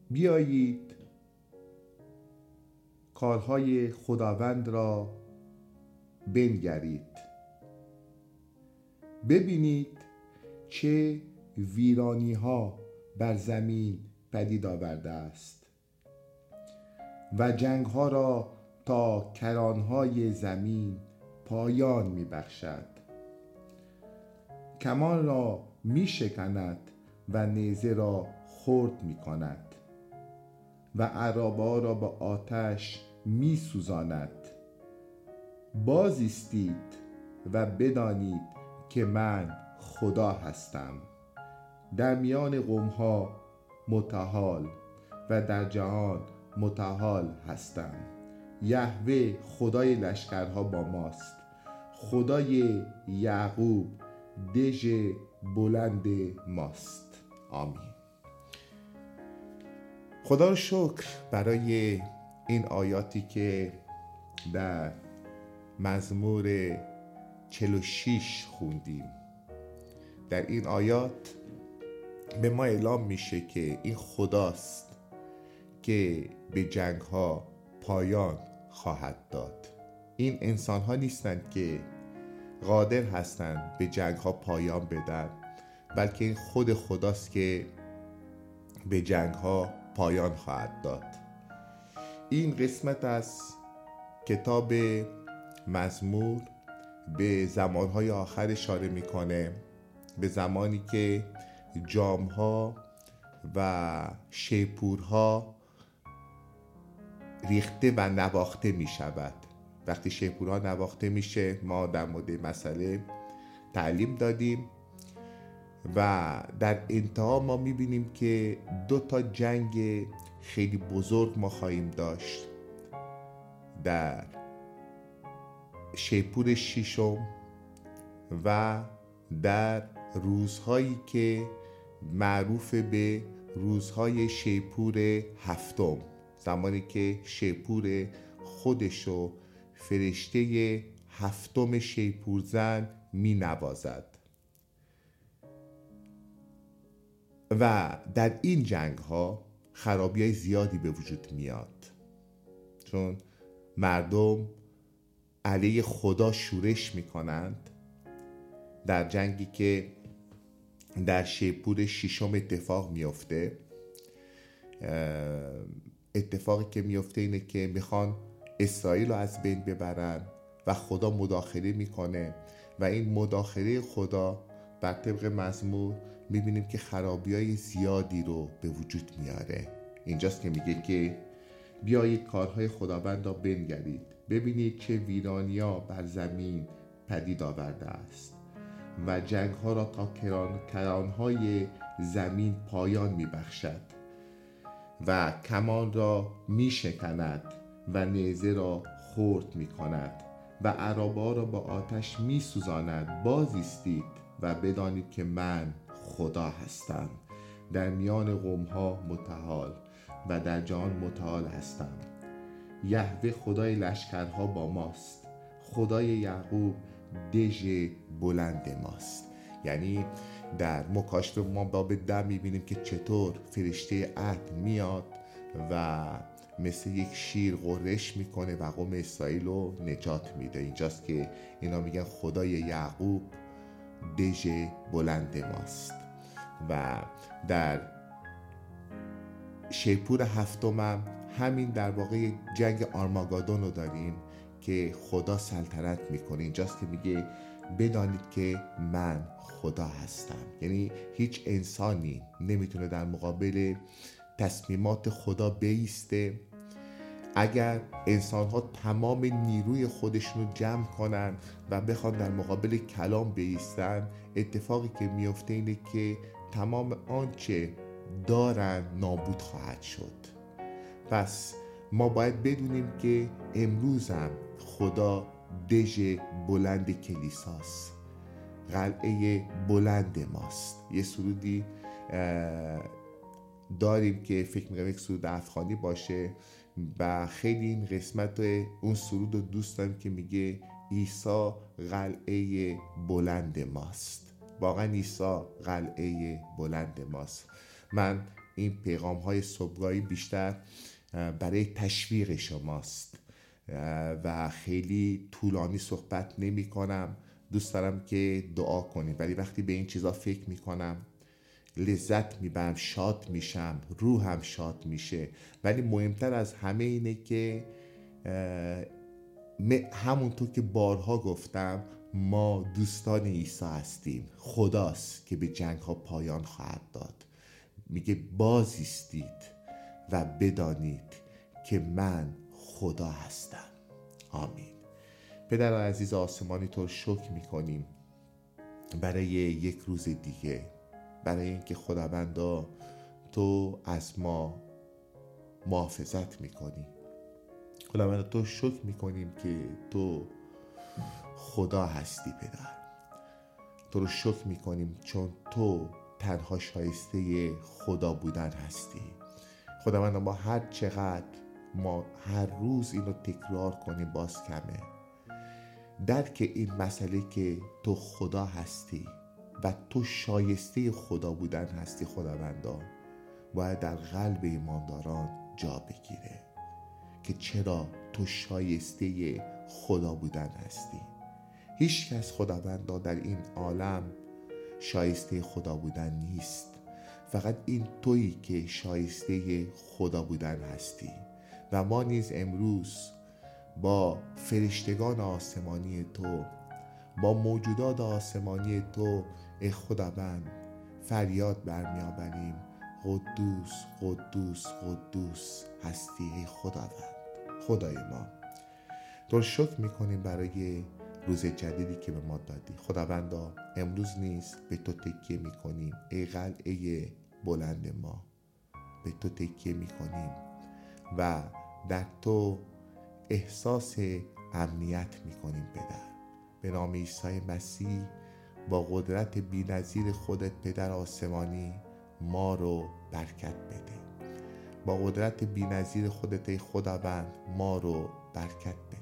بیایید کارهای خداوند را بنگرید. ببینید چه ویرانی ها بر زمین پدید آورده است و جنگ ها را تا کرانهای زمین پایان می بخشد. کمان را می شکند و نیزه را خرد می کند و عرابه را با آتش می سوزاند. باز ایستید و بدانید که من خدا هستم. در میان قوم‌ها متعال و در جهان متعال هستم. یهوه خدای لشکرها با ماست. خدای یعقوب دژ بلند ماست. آمین. خدا رو شکر برای این آیاتی که در مزمور 46 خوندیم. در این آیات به ما اعلام میشه که این خداست که به جنگ ها پایان خواهد داد. این انسان ها نیستند که قادر هستند به جنگ ها پایان بدن، بلکه این خود خداست که به جنگ ها پایان خواهد داد. این قسمت از کتاب مزمور به زمانهای آخر اشاره میکنه، به زمانی که جامها و شیپورها ریخته و نواخته می شود. وقتی شیپورها نواخته میشه، ما در مورد مسئله تعلیم دادیم و در انتها ما می بینیم که 2 جنگ خیلی بزرگ ما خواهیم داشت. در شیپور 6 و در روزهایی که معروف به روزهای شیپور 7، زمانی که شیپور خودشو فرشته 7 شیپور زن می نوازد. و در این جنگ ها خرابی های زیادی به وجود میاد، چون مردم علیه خدا شورش میکنند. در جنگی که در شیپور 6 اتفاق میفته، اتفاقی که میفته اینه که میخوان اسرائیل رو از بین ببرن و خدا مداخله میکنه و این مداخله خدا بر طبق مزمور میبینیم که خرابی‌های زیادی رو به وجود میاره. اینجاست که میگه که بیایید کارهای خداوند را بنگرید. ببینید چه ویرانی‌ها بر زمین پدید آورده است و جنگ‌ها را تا کرانهای زمین پایان میبخشد و کمان را میشکند و نیزه را خرد میکند و عرابه را با آتش میسوزاند. باز ایستید و بدانید که من خدا هستم. در میان قوم‌ها متعال و در جهان متعال هستم. یهوه خدای لشکرها با ماست. خدای یعقوب دژ بلند ماست. یعنی در مکاشفه ما باب 10 میبینیم که چطور فرشته عهد میاد و مثل یک شیر غرش میکنه و قوم اسرائیل رو نجات میده. اینجاست که اینا میگن خدای یعقوب دژ بلند ماست. و در شیپور 7 همین در واقع جنگ آرماگدون رو داریم که خدا سلطنت میکنه. اینجاست که میگه بدانید که من خدا هستم. یعنی هیچ انسانی نمیتونه در مقابل تصمیمات خدا بایسته. اگر انسان‌ها تمام نیروی خودشون رو جمع کنن و بخوان در مقابل کلام بایستن، اتفاقی که میفته اینه که تمام آنچه دارن نابود خواهد شد. پس ما باید بدونیم که امروز هم خدا دژ بلند کلیساست، قلعه بلند ماست. یه سرودی داریم که فکر می‌کنم یک سرود افغانی باشه و خیلی این قسمت اون سرود رو دوست دارم که میگه عیسی قلعه بلند ماست. واقعا عیسی قلعه بلند ماست. من این پیغام های صبحگاهی بیشتر برای تشویق شماست و خیلی طولانی صحبت نمی کنم. دوست دارم که دعا کنیم، ولی وقتی به این چیزا فکر می کنم لذت میبرم، شاد میشم، روحم شاد میشه. ولی مهمتر از همه اینه که همونطور که بارها گفتم ما دوستان عیسی هستیم. خداست که به جنگ ها پایان خواهد داد. میگه باز ایستید و بدانید که من خدا هستم. آمین. پدر عزیز آسمانی تو رو شکر میکنیم برای یک روز دیگه، برای اینکه خداوندا تو از ما محافظت میکنی. خداوندا تو شکر میکنیم که تو خدا هستی. پدر تو رو شکر میکنیم چون تو تنها شایسته خدا بودن هستی. خداوندا ما هر روز اینو تکرار کنیم باز کمه. درک این مسئله که تو خدا هستی و تو شایسته خدا بودن هستی خداوندا باید در قلب ایمانداران جا بگیره که چرا تو شایسته خدا بودن هستی. هیچ کس خداوندا در این عالم شایسته خدا بودن نیست. فقط این تویی که شایسته خدا بودن هستی و ما نیز امروز با فرشتگان آسمانی تو، با موجودات آسمانی تو ای خداوند فریاد برمی آوریم قدوس قدوس قدوس هستی ای خداوند خدای ما. تو شکر میکنیم برای روز جدیدی که به ما دادی. خداوندا امروز نیز به تو تکیه میکنیم ای قلعه بلند ما. به تو تکیه میکنیم و در تو احساس امنیت میکنیم پدر. به نام عیسی مسیح با قدرت بی‌نظیر خودت پدر آسمانی ما رو برکت بده. با قدرت بی‌نظیر خودت ای خداوند ما رو برکت بده.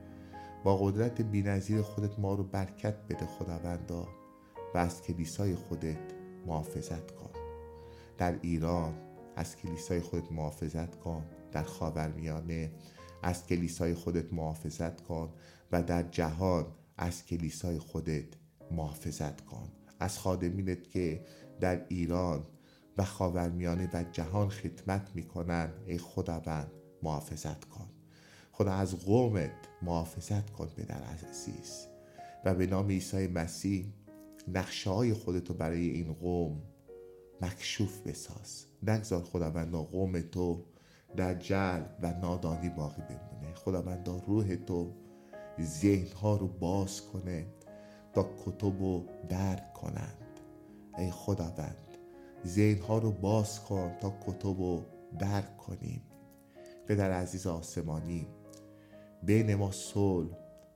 با قدرت بی‌نظیر خودت ما رو برکت بده خداوندا و از کلیسای خودت محافظت کن. در ایران از کلیسای خودت محافظت کن. در خاورمیانه از کلیسای خودت محافظت کن و در جهان از کلیسای خودت محافظت کن. از خادمینت که در ایران و خاورمیانه و جهان خدمت میکنن ای خداوند محافظت کن. خدا از قومت محافظت کن پدر عزیز و به نام عیسی مسیح نقشه های خودتو برای این قوم مکشوف بساز. نگذار خداوندا قوم تو در جهل و نادانی باقی بمونه. خداوندا روح تو ذهنها رو باز کنه تا کتب رو درک کنند. ای خداوند ذهنها رو باز کن تا کتب رو درک کنیم. پدر عزیز آسمانی بین ما صلح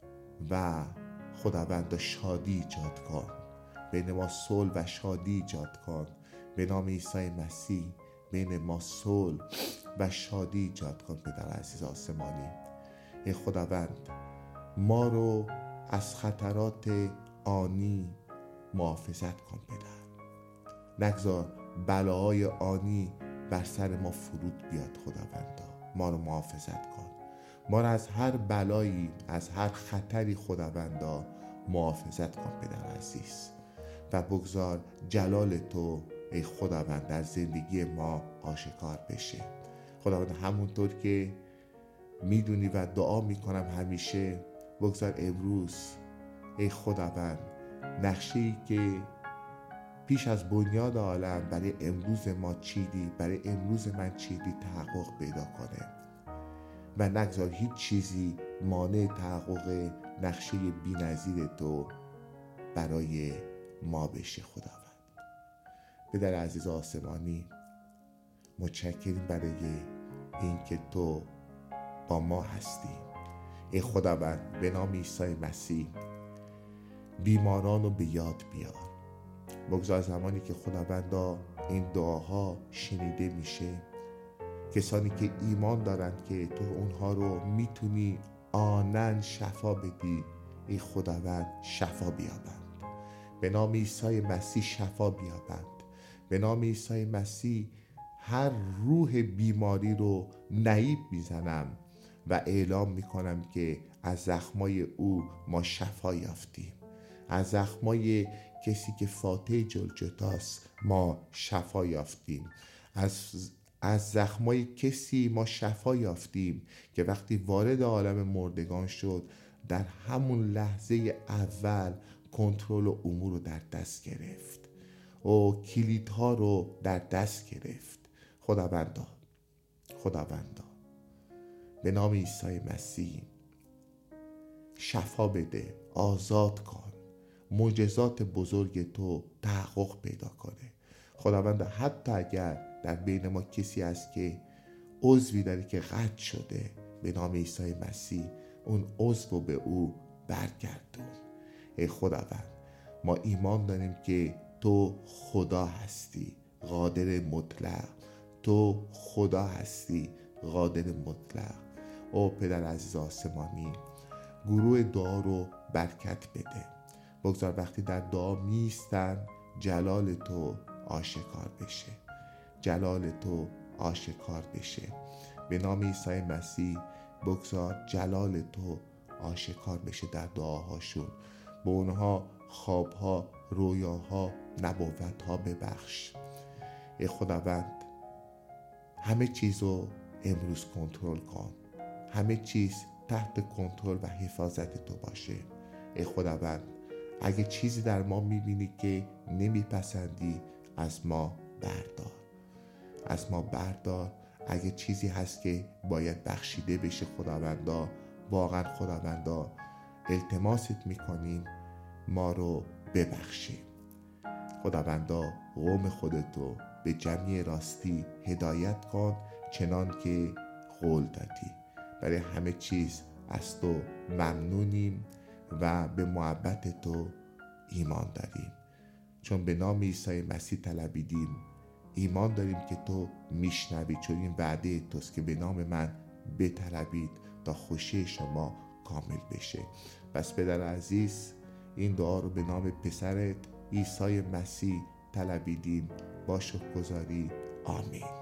و خداوند شادی ایجاد کن. بین ما صلح و شادی ایجاد کن. به نام عیسی مسیح بین ما صلح و شادی ایجاد کن پدر عزیز آسمانی. ای خداوند ما رو از خطرات آنی محافظت کن پدر. نگذار بلاهای آنی بر سر ما فرود بیاد خداوندا. ما رو محافظت کن. ما رو از هر بلایی، از هر خطری خداوندا محافظت کن پدر عزیز و بگذار جلال تو ای خداوند در زندگی ما آشکار بشه. خداوند همونطور که میدونی و دعا میکنم همیشه، بگذار امروز ای خداوند نقشه‌ای که پیش از بنیاد عالم برای امروز ما چیدی، برای امروز من چیدی تحقق پیدا کنه و نگذار هیچ چیزی مانع تحقق نقشه بی‌نظیر تو برای ما بشه. خداوند پدر عزیز آسمانی متشکریم برای این که تو با ما هستی. ای خداوند به نام عیسی مسیح بیماران رو به یاد بیار. بگذار زمانی که خداوندا این دعاها شنیده میشه، کسانی که ایمان دارن که تو اونها رو میتونی آنن شفا بدی، ای خداوند شفا بیابند. به نام عیسی مسیح شفا بیابند. به نام عیسی مسیح هر روح بیماری رو نعیب میزنم و اعلام میکنم که از زخمای او ما شفا یافتیم. از زخمای کسی که فاتح جلجتاست ما شفا یافتیم. از زخمای کسی ما شفا یافتیم که وقتی وارد عالم مردگان شد در همون لحظه اول کنترل امور رو در دست گرفت و کلیدها رو در دست گرفت. خداوندا به نام عیسی مسیح شفا بده، آزاد کن، معجزات بزرگ تو تحقق پیدا کنه. خداوندا حتی اگر در بین ما کسی هست که عضوی داره که قطع شده، به نام عیسی مسیح اون عضو به او برگردون. ای خداوند، ما ایمان داریم که تو خدا هستی قادر مطلق، تو خدا هستی قادر مطلق. او پدر عزیز آسمانی، گروه دعا رو برکت بده. بگذار وقتی در دعا میستن جلال تو آشکار بشه، جلال تو آشکار بشه. به نام عیسی مسیح بگذار جلال تو آشکار بشه در دعاهاشون. به اونها خوابها، رویاها، نبوتها ببخش. ای خداوند، همه چیز رو امروز کنترل کن، همه چیز تحت کنترل و حفاظت تو باشه. ای خداوند، اگه چیزی در ما میبینی که نمیپسندی از ما بردار، از ما بردار. اگه چیزی هست که باید بخشیده بشه خداوندا، واقعا خداوندا التماست میکنیم ما رو ببخشیم. خداوندا قوم خودتو به جمعی راستی هدایت کن چنان که قول دادی. برای همه چیز از تو ممنونیم و به محبت تو ایمان داریم. چون به نام عیسی مسیح طلبیدیم، ایمان داریم که تو میشنوی، چون این وعده توست که به نام من بطلبید تا خوشی شما کامل بشه. پس پدر عزیز، این دعا رو به نام پسرت عیسی مسیح طلبیدیم با شکرگزاری. آمین.